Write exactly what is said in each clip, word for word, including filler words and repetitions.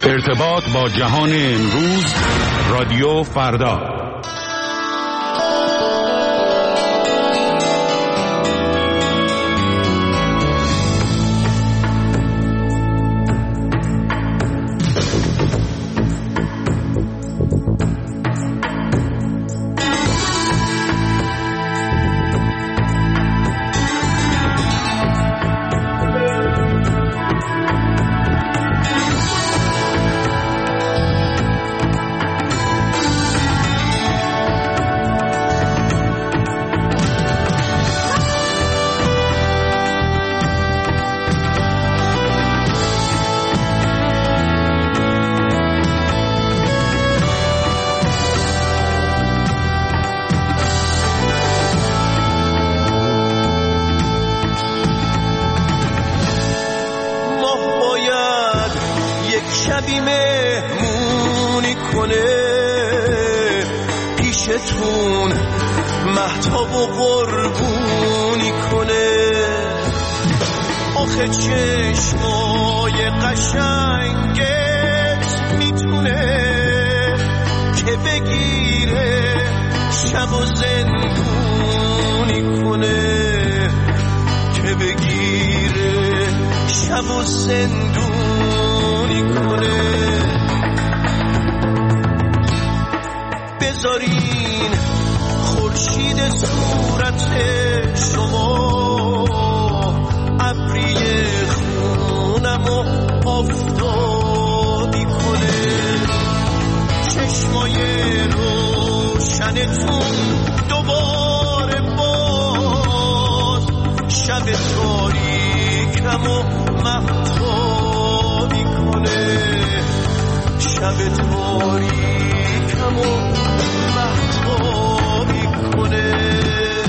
ارتباط با جهان امروز، رادیو فردا. شبی مهمونی کنه پیشتون، مهتاب و قربونی کنه. آخه چشمای قشنگت میتونه که بگیره شب و زندونی کنه، که بگیره شب و زندونی کنه. بذارین خورشید صورت شما ابری خونمو آفتابی کنه. چشمای روشنتون دوباره باز شب تاریکمو مهتابی کنه، شب تاریکمو مهتابی کنه.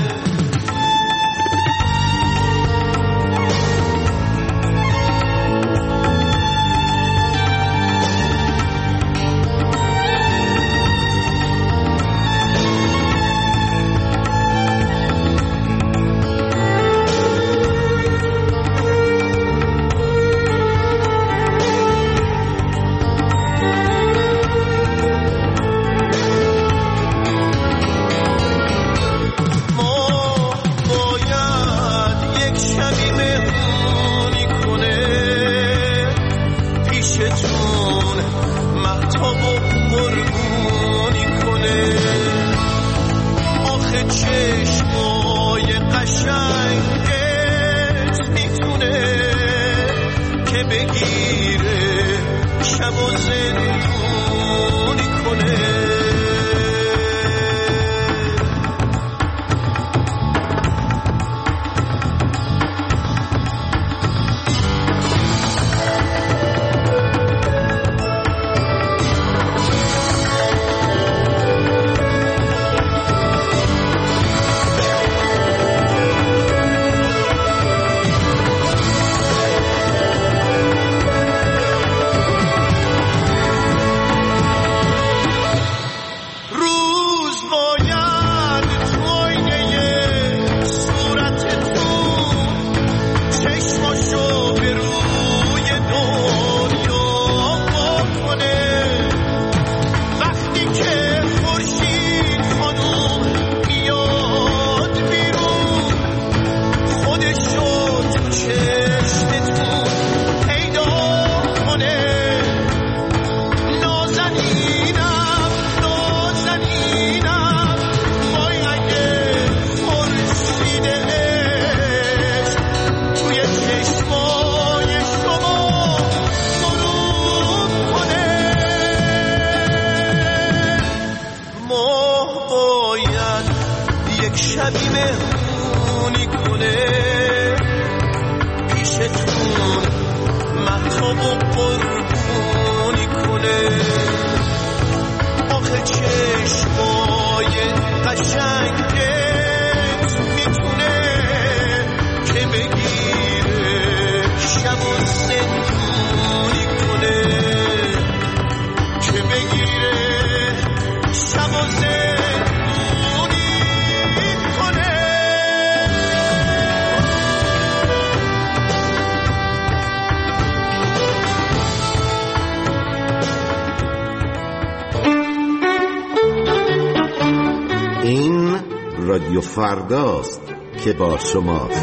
شبی مهمونی کنه پیشتون، مهتاب و قربونی کنه. آخه چشمای قشنگت میتونه که بگیره شب و زندونی کنه، که بگیره شب و زندونی. رادیو فرداست که با شماست.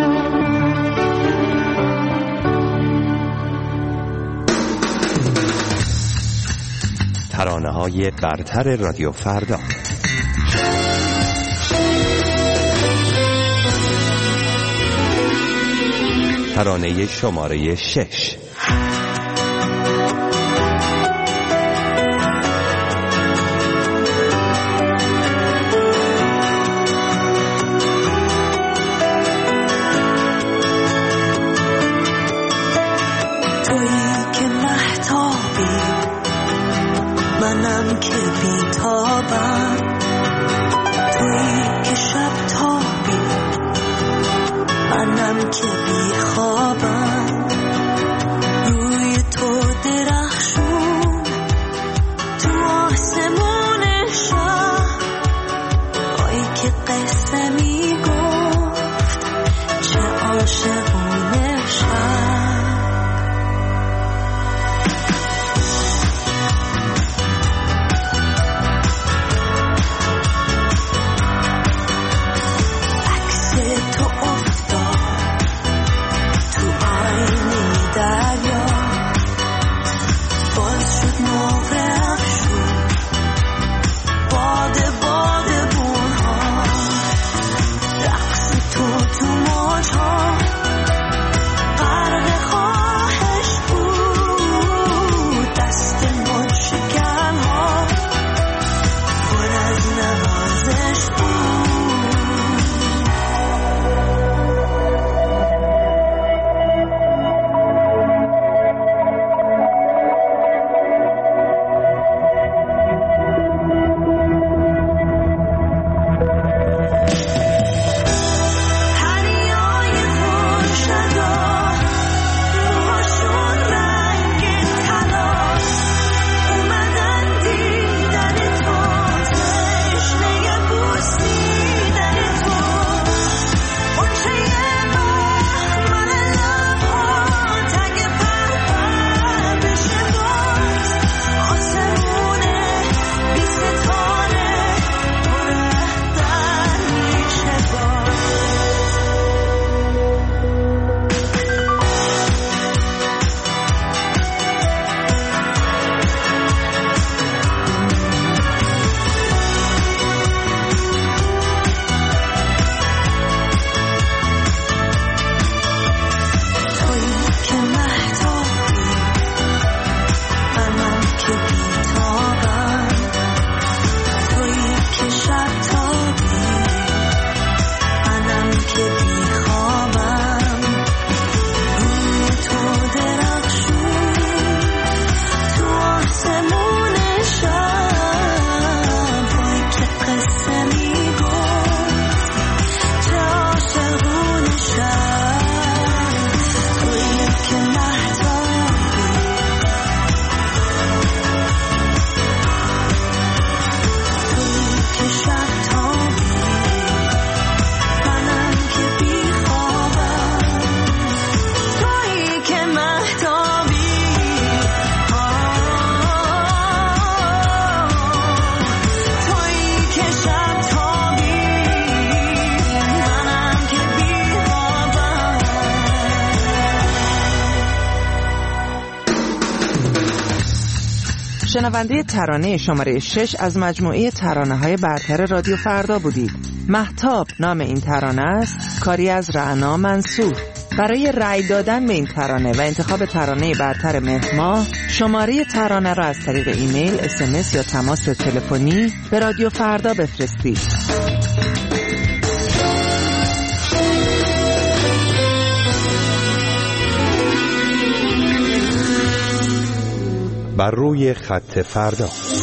ترانه‌های برتر رادیو فردا. ترانه شماره شش. منم که بیتابم، تویی که شب تابی، منم که بیخوابم. روی تو درخشون تو آسمون شب، آی که قصه میگفت چه عاشقونه شب. شنونده ترانه شماره شش از مجموعه ترانه‌های برتر رادیو فردا بودید. مهتاب نام این ترانه است، کاری از رعنا منصور. برای رأی دادن به این ترانه و انتخاب ترانه برتر مهر ماه، شماره ترانه را از طریق ایمیل، اس ام اس یا تماس تلفنی به رادیو فردا بفرستید. بر روی خط فردا.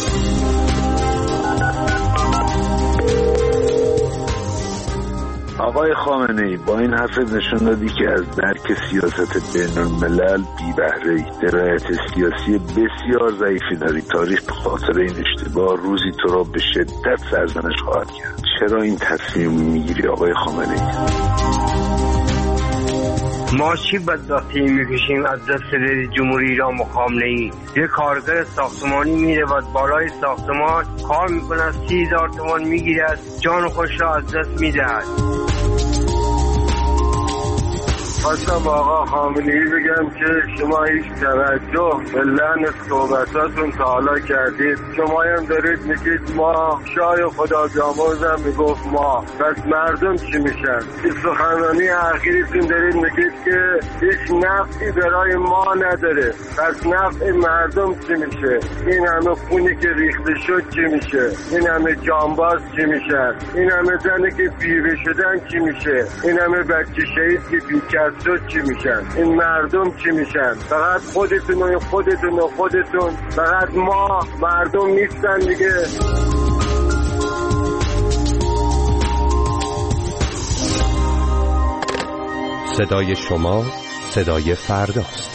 آقای خامنه‌ای، با این حرفت نشون دادی که از درک سیاست بین الملل بی بهره‌ای، درایت سیاسی بسیار ضعیفی داری. تاریخ به خاطر این اشتباه روزی تو را به شدت سرزنش خواهد کرد. چرا این تصمیم میگیری آقای خامنه‌ای؟ ما چی بدبختی میکشیم از دست رئیس جمهوری ایران و خامنه‌ای؟ یه کارگر ساختمانی میره و بالای ساختمان کار میکنه، سی هزار تومان میگیره، جان خوش را از دست میدهد. خواستم آقا خامنه‌ای بگم که شما هیچ توجه به لحن صحبتاتون تا حالا کردید. شما هم دارید میگید ما، شاه خدا بیامرز هم میگفت ما، پس مردم چی میشن؟ این سخنرانی اخیرتون دارید میگید که هیچ نفعی برای ما نداره، پس نفع مردم چی میشه؟ این همه خونی که ریخته شد چی میشه؟ این همه جانباز چی میشن؟ این همه زنی که بیوه شدن چی میشه؟ این همه بچه شهید که بیکس شد چی میشن؟ این مردم چی میشن؟ فقط خودتون و خودتون و خودتون، فقط ما مردم نیستن دیگه. صدای شما صدای فرداست.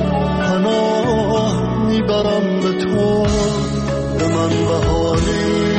پناه میبرم به تو، به من بهانه